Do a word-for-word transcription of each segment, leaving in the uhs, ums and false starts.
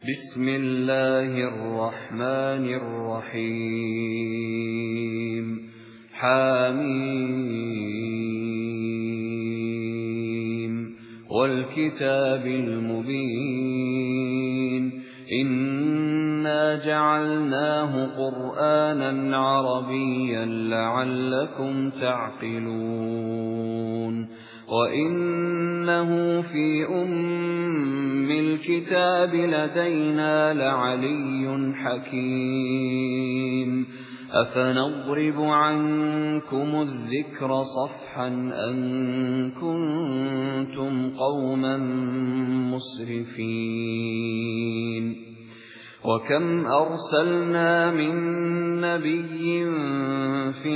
بسم الله الرحمن الرحيم حميم والكتاب المبين إنا جعلناه قرآنا عربيا لعلكم تعقلون وإنه في أم الكتاب لدينا لعلي حكيم أفنضرب عنكم الذكر صفحا أن كنتم قوما مسرفين وكم أرسلنا من نبي في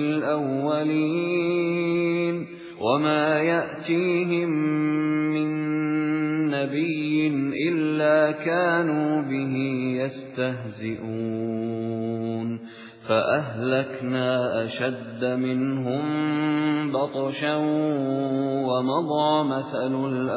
الأولين وما يأتيهم من نبي إلا كانوا به يستهزئون فأهلكنا أشد منهم بطشا ومضى مثل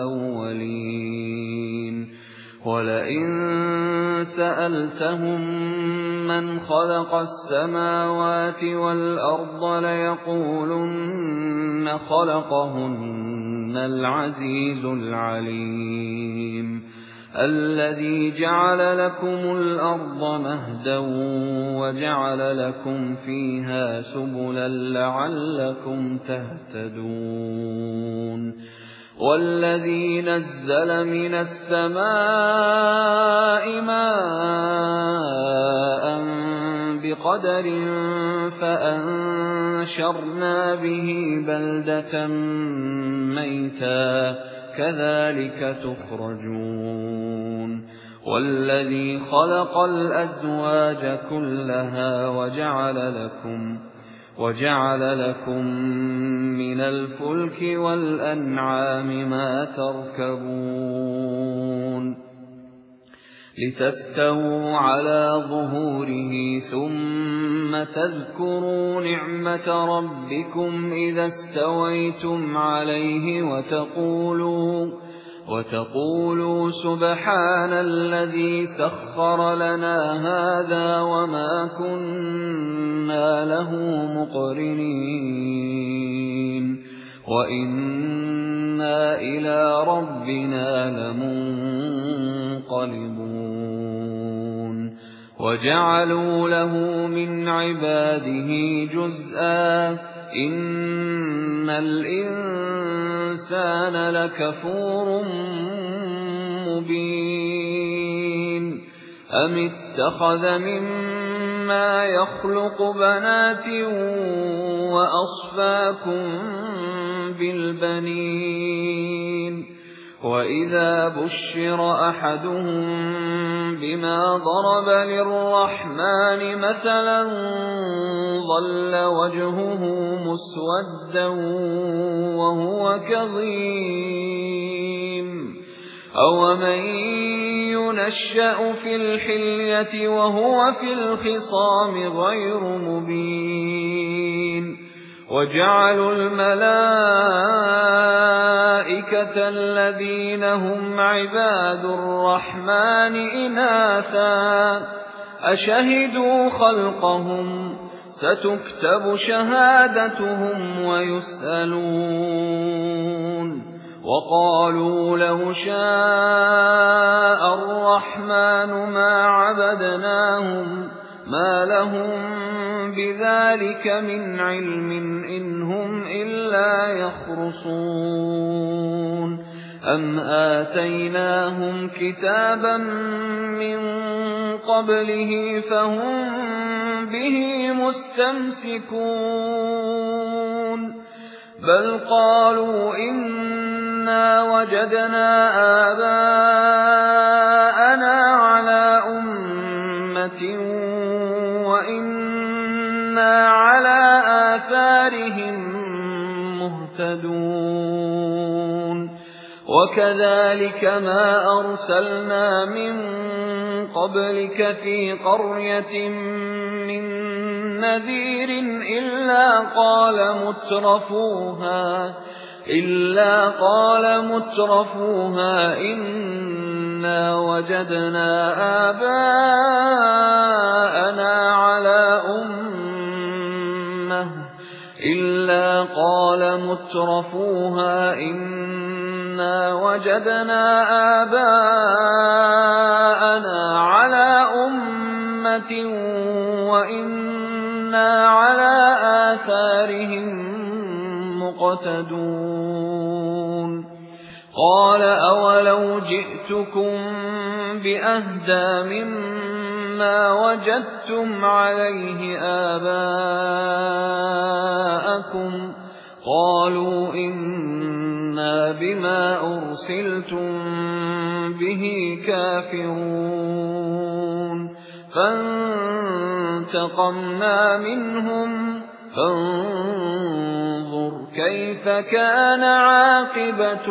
الأولين ولئن سألتهم من خلق السماوات والأرض ليقولن خلقهن العزيز العليم الذي جعل لكم الأرض مهدا وجعل لكم فيها سبلا لعلكم تهتدون والذي نزل من السماء ماء بقدر فأنشرنا به بلدة ميتا كذلك تخرجون والذي خلق الأزواج كلها وجعل لكم وجعل لكم من الفلك والأنعام ما تركبون لتستووا على ظهوره ثم تذكروا نعمة ربكم إذا استويتم عليه وتقولوا وتقولوا سبحان الذي سخر لنا هذا وما كنا له مقرنين وإنا إلى ربنا لمنقلبون وجعلوا له من عباده جزءا إن الإنسان لكفور مبين أم اتخذ مما يخلق بنات وأصفاكم بالبنين وإذا بشر أحدهم بما ضرب للرحمن مثلا ظل وجهه مسودا وهو كظيم أومن ينشأ في الحلية وهو في الخصام غير مبين وجعلوا الملائكة الذين هم عباد الرحمن إناثا أشهدوا خلقهم ستكتب شهادتهم ويسألون وقالوا لو شاء الرحمن ما عبدناهم ما لهم بذلك من علم إن هم إلا يخرصون أم آتيناهم كتابا من قبله فهم به مستمسكون بل قالوا إنا وجدنا آباءنا على أمة وإنا على آثارهم مهتدون وكذلك ما أرسلنا من قبلك في قرية من نذير إلا قال مترفوها إِلَّا قَالَ مُتْرَفُوهَا إِنَّا وَجَدْنَا آبَاءَنَا عَلَى أُمَّةٍ إِلَّا قَالَ مُتْرَفُوهَا إِنَّا وَجَدْنَا آبَاءَنَا عَلَى أُمَّةٍ وَإِنَّا عَلَى آثَارِهِم مُقْتَدُونَ قَالَ أَوَلَوْ جِئْتُكُم بِأَهْدَىٰ مِمَّا وَجَدتُّمْ عَلَيْهِ آبَاءَكُمْ قَالُوا إِنَّا بِمَا أُرْسِلْتُم بِهِ كَافِرُونَ فَانتَقَمْنَا مِنْهُمْ فَانظُرْ كَيْفَ كَانَ عَاقِبَةُ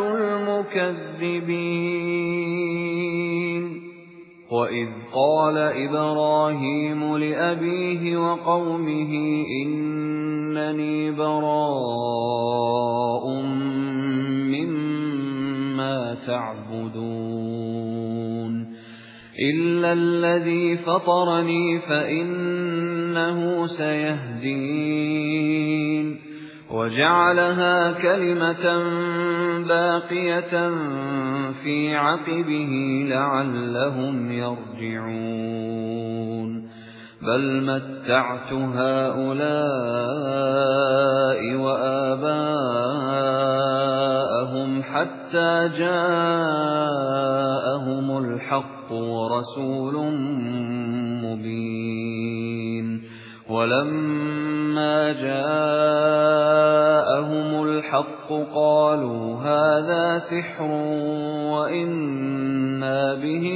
الْمُكَذِّبِينَ وَإِذْ قَالَ إِبْرَاهِيمُ لِأَبِيهِ وَقَوْمِهِ إِنَّنِي بَرَاءٌ مِّمَّا تَعْبُدُونَ إِلَّا الَّذِي فَطَرَنِي فَإِنَّهُ سَيَهْدِينِ وَجَعَلَهَا كَلِمَةً بَاقِيَةً فِي عَقِبِهِ لَعَلَّهُمْ يَرْجِعُونَ بَلْ مَتَّعْتُ هَٰؤُلَاءِ وَآبَاءَهُمْ حَتَّىٰ جَاءَهُمُ الْحَقُّ وَرَسُولٌ مُّبِينٌ وَلَمَّا جَاءَهُمُ الْحَقُّ قَالُوا هَٰذَا سِحْرٌ وَإِنَّا بِهِ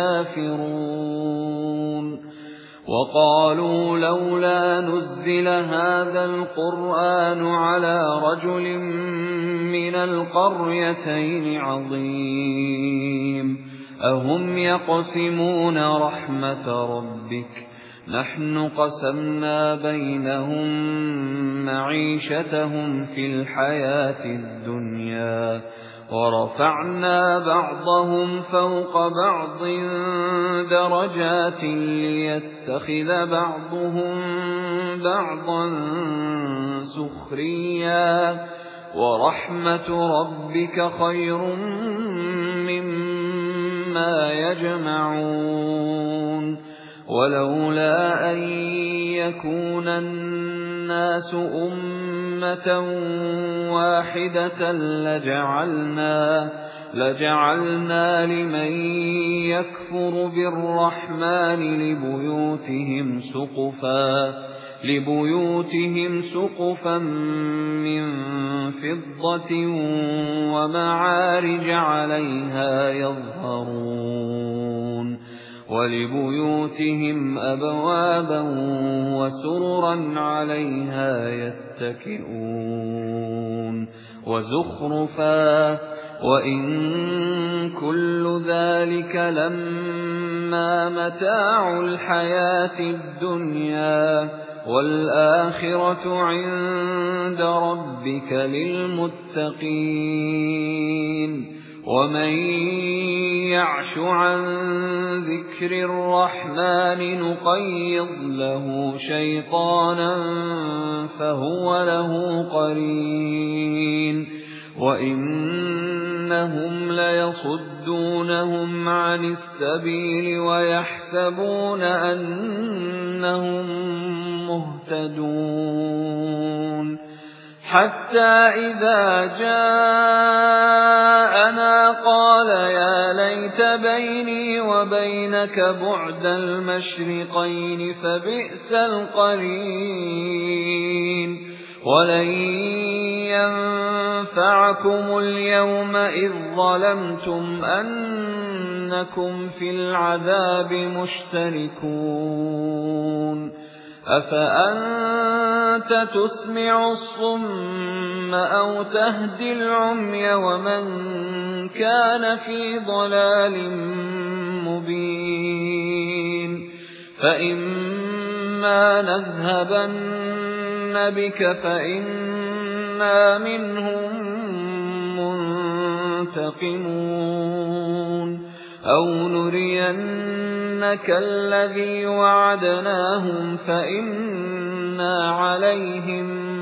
كَافِرُونَ وَقَالُوا لَوْلَا نُزِّلَ هَٰذَا الْقُرْآنُ عَلَىٰ رَجُلٍ مِّنَ الْقَرْيَتَيْنِ عَظِيمٍ أَهُمْ يَقْسِمُونَ رَحْمَةَ رَبِّكَ نَحْنُ قَسَمْنَا بَيْنَهُم مَّعِيشَتَهُمْ فِي الْحَيَاةِ الدُّنْيَا وَرَفَعْنَا بَعْضَهُمْ فَوْقَ بَعْضٍ دَرَجَاتٍ لِّيَتَّخِذَ بَعْضُهُم بَعْضًا سُخْرِيًّا وَرَحْمَةُ رَبِّكَ خَيْرٌ مِّمَّا يَجْمَعُونَ وَلَوْلَا أَن يَكُونَ النَّاسُ أُمَّةً وَاحِدَةً لَّجَعَلْنَا لَجَعَلْنَا لِمَن يَكْفُرُ بِالرَّحْمَٰنِ لِبُيُوتِهِمْ سُقُفًا لِبُيُوتِهِمْ سُقُفًا مِّن فِضَّةٍ وَمَعَارِجَ عَلَيْهَا يَظْهَرُونَ وَلِبُيُوتِهِمْ أَبْوَابًا وَسُرُرًا عَلَيْهَا يَتَّكِئُونَ وَزُخْرُفًا وَإِن كُلُّ ذَلِكَ لَمَّا مَتَاعُ الْحَيَاةِ الدُّنْيَا وَالْآخِرَةُ عِندَ رَبِّكَ لِلْمُتَّقِينَ وَمَن يَعْشُ عَن ذِكْرِ الرَّحْمَٰنِ نُقَيِّضْ لَهُ شَيْطَانًا فَهُوَ لَهُ قَرِينٌ وَإِنَّهُمْ لَيَصُدُّونَهُمْ عَنِ السَّبِيلِ وَيَحْسَبُونَ أَنَّهُم مُّهْتَدُونَ حَتَّىٰ إِذَا جَاءَنَا قَالَ يَا لَيْتَ بَيْنِي وَبَيْنَكَ بُعْدَ الْمَشْرِقَيْنِ فَبِئْسَ الْقَرِينُ وَلَن يَنفَعَكُمُ الْيَوْمَ إِذ ظَّلَمْتُمْ أَنَّكُمْ فِي الْعَذَابِ مُشْتَرِكُونَ أَفَأَنتَ تُسْمِعُ الصُّمَّ أَوْ تَهْدِي الْعُمْيَ وَمَن كَانَ فِي ضَلَالٍ مُّبِينٍ فَإِمَّا نَذْهَبَنَّ بِكَ فَإِنَّا مِنْهُم ينتقمون أَوْ نُرِيَنَّكَ الَّذِي وَعَدْنَاهُمْ فَإِنَّا عَلَيْهِمْ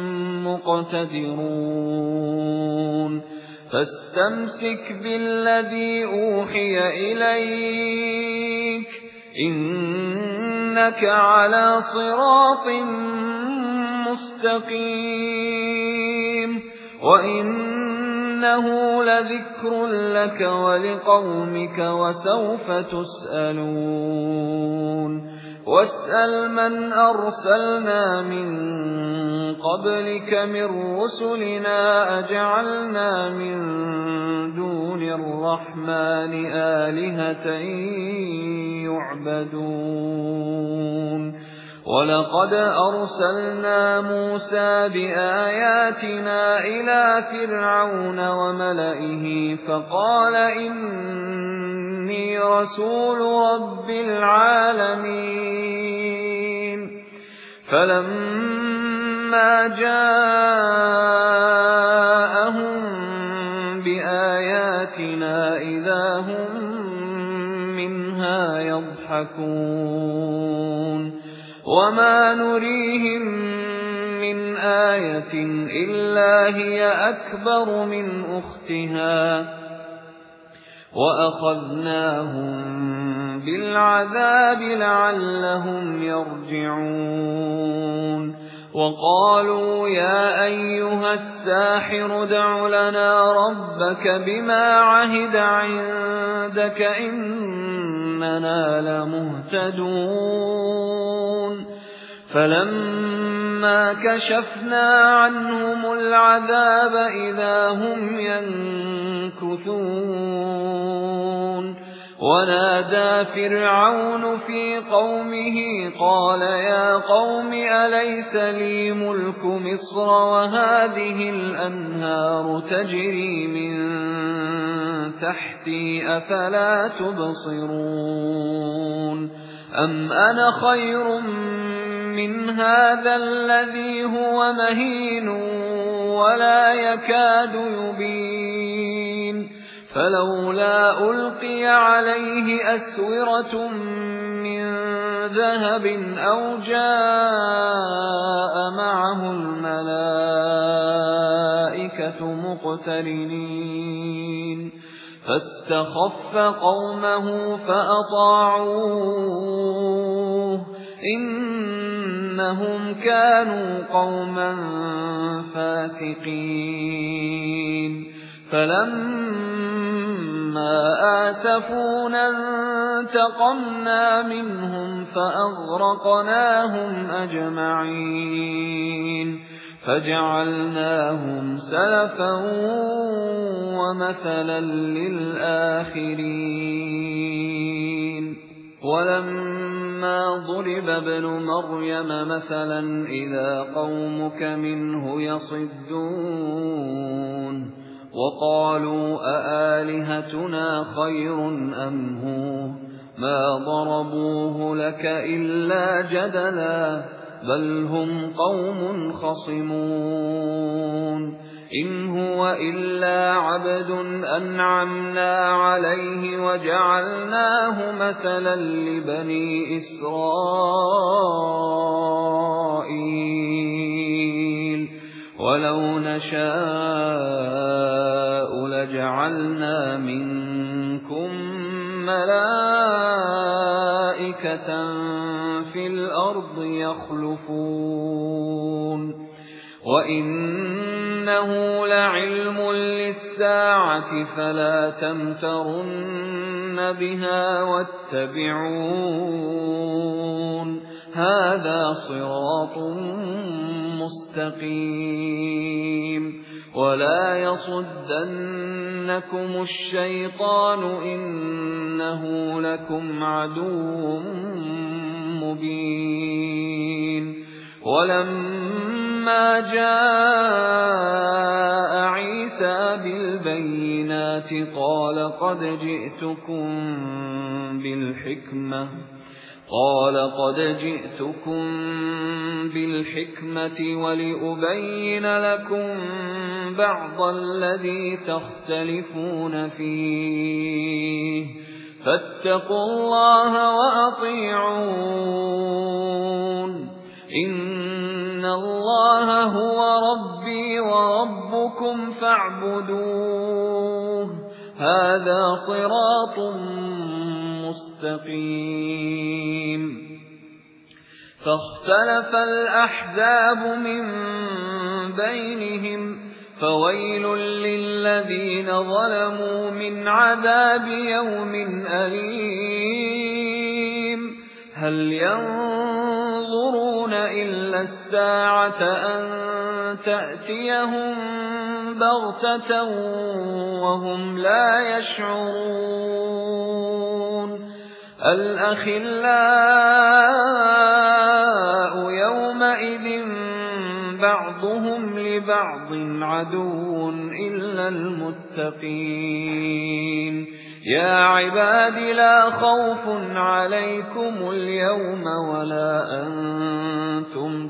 مُقْتَدِرُونَ فَاسْتَمْسِكْ بِالَّذِي أُوحِيَ إِلَيْكَ إِنَّكَ عَلَى صِرَاطٍ مُسْتَقِيمٍ وَإِنَّهُ لَذِكْرٌ لَكَ وَلِقَوْمِكَ وَسَوْفَ تُسْأَلُونَ وَاسْأَلْ مَنْ أَرْسَلْنَا مِنْ قَبْلِكَ مِنْ رُسُلِنَا أَجَعَلْنَا مِنْ دُونِ الرَّحْمَنِ آلِهَةً يُعْبَدُونَ وَلَقَدْ أَرْسَلْنَا مُوسَى بِآيَاتِنَا إِلَى فِرْعَوْنَ وَمَلَئِهِ فَقَالَ إِنِّي رَسُولُ رَبِّ الْعَالَمِينَ فَلَمَّا جَاءَهُم بِآيَاتِنَا إِذَا هُم مِّنْهَا يَضْحَكُونَ وَمَا نُرِيهِم مِّنْ آيَةٍ إِلَّا هِيَ أَكْبَرُ مِنْ أُخْتِهَا وَأَخَذْنَاهُم بِالْعَذَابِ لَعَلَّهُمْ يَرْجِعُونَ وَقَالُوا يَا أَيُّهَ السَّاحِرُ ادْعُ لَنَا رَبَّكَ بِمَا عَهِدَ عِندَكَ إِنَّنَا لَمُهْتَدُونَ فَلَمَّا كَشَفْنَا عَنْهُمُ الْعَذَابَ إِذَا هُمْ يَنكُثُونَ وَنَادَى فِرْعَوْنُ فِي قَوْمِهِ قَالَ يَا قَوْمِ أَلَيْسَ لِي مُلْكُ مِصْرَ وَهَٰذِهِ الْأَنْهَارُ تَجْرِي مِن تَحْتِي أَفَلَا تُبْصِرُونَ أَمْ أَنَا خَيْرٌ مِّنْ هَٰذَا الَّذِي هُوَ مَهِينٌ وَلَا يَكَادُ يُبِينُ فَلَوْلَا أُلْقِيَ عَلَيْهِ أَسْوِرَةٌ مِّن ذَهَبٍ أَوْ جَاءَ مَعَهُ الْمَلَائِكَةُ مُقْتَرِنِينَ فَاسْتَخَفَّ قَوْمَهُ فَأَطَاعُوهُ إِنَّهُمْ كَانُوا قَوْمًا فَاسِقِينَ فَلَمَّا آسَفُونَا انتَقَمْنَا مِنْهُمْ فَأَغْرَقْنَاهُمْ أَجْمَعِينَ فَجَعَلْنَاهُمْ سَلَفًا وَمَثَلًا لِلْآخِرِينَ وَلَمَّا ضُرِبَ ابْنُ مَرْيَمَ مَثَلًا إِذَا قَوْمُكَ مِنْهُ يَصِدُّونَ وَقَالُوا أَآلِهَتُنَا خَيْرٌ أَمْ هُوَ مَا ضَرَبُوهُ لَكَ إِلَّا جَدَلًا بَلْ هُمْ قَوْمٌ خَصِمُونَ إِنْ هُوَ إِلَّا عَبْدٌ أَنْعَمْنَا عَلَيْهِ وَجَعَلْنَاهُ مَثَلًا لِبَنِي إِسْرَائِيلَ وَلَوْ نَشَاءُ لَجَعَلْنَا مِنكُم مَّلَائِكَةً فِي الْأَرْضِ يَخْلُفُونَ وَإِنَّهُ لَعِلْمٌ لِّلسَّاعَةِ فَلَا تَمْتَرُنَّ بِهَا وَاتَّبِعُونِ هَذَا صِرَاطٌ مُسْتَقِيمٌ وَلَا يَصُدَّنَّكُمُ الشَّيْطَانُ إِنَّهُ لَكُمْ عَدُوٌّ مُّبِينٌ وَلَمَّا جَاءَ عِيسَىٰ بِالْبَيِّنَاتِ قَالَ قَدْ جِئْتُكُم بِالْحِكْمَةِ قَالَ قَدْ جِئْتُكُمْ بِالْحِكْمَةِ وَلِأُبَيِّنَ لَكُمْ بَعْضَ الَّذِي تَخْتَلِفُونَ فِيهِ فَاتَّقُوا اللَّهَ وَأَطِيعُونِ إِنَّ اللَّهَ هُوَ رَبِّي وَرَبُّكُمْ فَاعْبُدُوهُ هَذَا صِرَاطٌ مُسْتَقِيمٌ فَاخْتَلَفَ الْأَحْزَابُ مِنْ بَيْنِهِمْ فَوَيْلٌ لِّلَّذِينَ ظَلَمُوا مِنْ عَذَابِ يَوْمٍ أَلِيمٍ هَلْ يَنظُرُونَ إِلَّا السَّاعَةَ أَن تَأْتِيَهُم بَغْتَةً وَهُمْ لَا يَشْعُرُونَ الْأَخِلَّاءُ يَوْمَئِذٍ بَعْضُهُمْ لِبَعْضٍ عَدُوٌّ إِلَّا الْمُتَّقِينَ يَا عِبَادِ لَا خَوْفٌ عَلَيْكُمُ الْيَوْمَ وَلَا أَنْتُمْ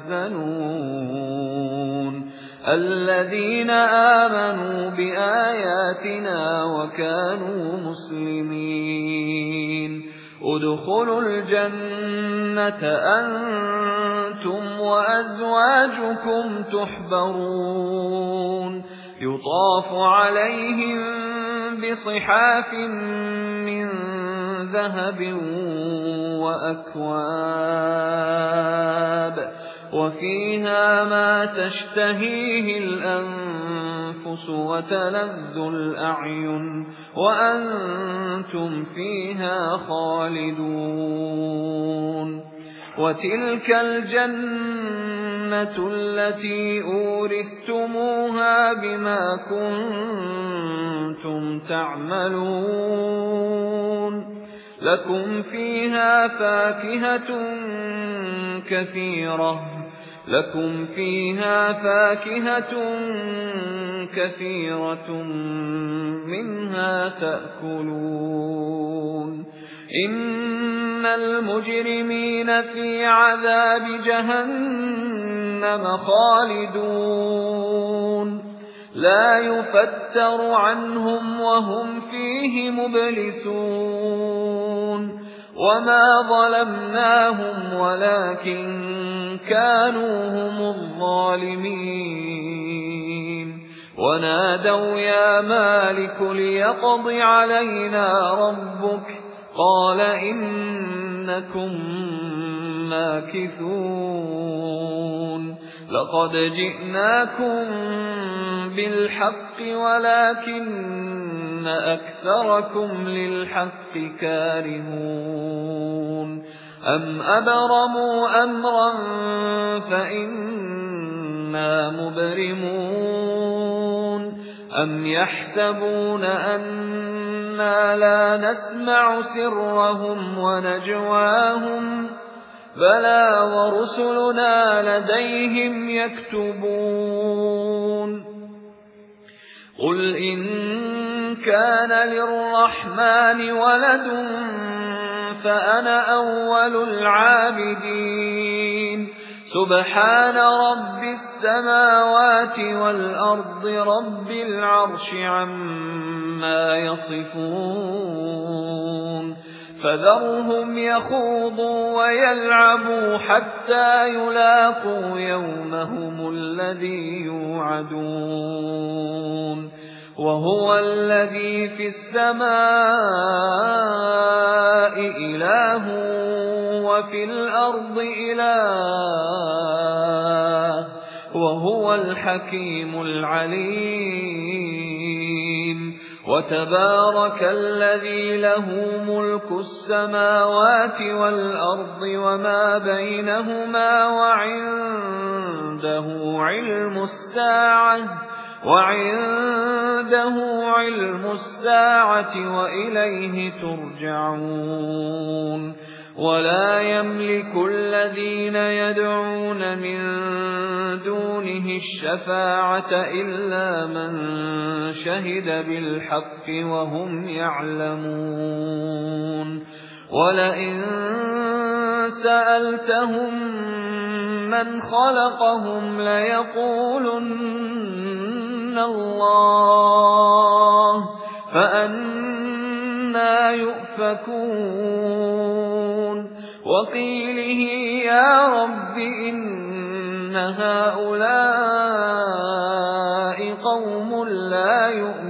تَحْزَنُونَ الَّذِينَ آمَنُوا بِآيَاتِنَا وَكَانُوا مُسْلِمِينَ ادْخُلُوا الْجَنَّةَ أَنْتُمْ وَأَزْوَاجُكُمْ تُحْبَرُونَ يُطَافُ عَلَيْهِمْ بِصِحَافٍ مِّن ذَهَبٍ وَأَكْوَابٍ وَفِيهَا مَا تَشْتَهِيهِ الْأَنفُسُ وَتَلَذُّ الْأَعْيُنُ وَأَنْتُمْ فِيهَا خَالِدُونَ وَتِلْكَ الْجَنَّةُ الَّتِي أُورِثْتُمُوهَا بِمَا كُنتُمْ تَعْمَلُونَ لَكُمْ فِيهَا فَاكِهَةٌ كَثِيرَةٌ لَكُمْ فِيهَا فَاكِهَةٌ كَثِيرَةٌ مِنْهَا تَأْكُلُونَ إِنَّ الْمُجْرِمِينَ فِي عَذَابِ جَهَنَّمَ خَالِدُونَ لَا يُفَتَّرُ عَنْهُمْ وَهُمْ فِيهِ مُبْلِسُونَ وَمَا ظَلَمْنَاهُمْ وَلَكِنْ كَانُوا هُمُ الظَّالِمِينَ وَنَادَوْا يَا مَالِكُ لِيَقْضِ عَلَيْنَا رَبُّكَ قَالَ إِنَّكُمْ مَاكِثُونَ لَقَدْ جِئْنَاكُمْ بِالْحَقِّ وَلَكِنَّ أَكْثَرَكُمْ لِلْحَقِّ كَارِهُونَ أَمْ أَبْرَمُوا أَمْرًا فَإِنَّا مُبْرِمُونَ أَمْ يَحْسَبُونَ أَنَّا لَا نَسْمَعُ سِرَّهُمْ وَنَجْوَاهُمْ بَلَى وَرُسُلُنَا لَدَيْهِمْ يَكْتُبُونَ قُلْ إِن كَانَ لِلرَّحْمَنِ وَلَدٌ فَأَنَا أَوَّلُ الْعَابِدِينَ سُبْحَانَ رَبِّ السَّمَاوَاتِ وَالْأَرْضِ رَبِّ الْعَرْشِ عَمَّا يَصِفُونَ فَذَرْهُمْ يَخُوضُوا وَيَلْعَبُوا حَتَّى يُلَاقُوا يَوْمَهُمُ الَّذِي يُوعَدُونَ وَهُوَ الَّذِي فِي السَّمَاءِ إِلَٰهٌ وَفِي الْأَرْضِ إِلَٰهٌ وَهُوَ الْحَكِيمُ الْعَلِيمُ وَتَبَارَكَ الَّذِي لَهُ مُلْكُ السَّمَاوَاتِ وَالْأَرْضِ وَمَا بَيْنَهُمَا وَعِندَهُ عِلْمُ السَّاعَةِ وَعِندَهُ عِلْمُ السَّاعَةِ وَإِلَيْهِ تُرْجَعُونَ وَلَا يَمْلِكُ الَّذِينَ يَدْعُونَ مِن دُونِهِ الشَّفَاعَةَ إِلَّا مَن شَهِدَ بِالْحَقِّ وَهُمْ يَعْلَمُونَ وَلَئِن سَأَلْتَهُم مَّنْ خَلَقَهُمْ لَيَقُولُنَّ اللَّهُ فَأَنَّىٰ يُؤْفَكُونَ وَقِيلِهِ يَا رَبِّ إِنَّ هَٰؤُلَاءِ قَوْمٌ لَّا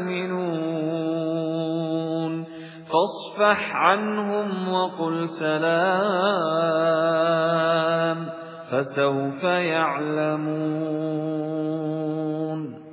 يُؤْمِنُونَ فَاصْفَحْ عَنْهُمْ وَقُلْ سَلَامٌ فَسَوْفَ يَعْلَمُونَ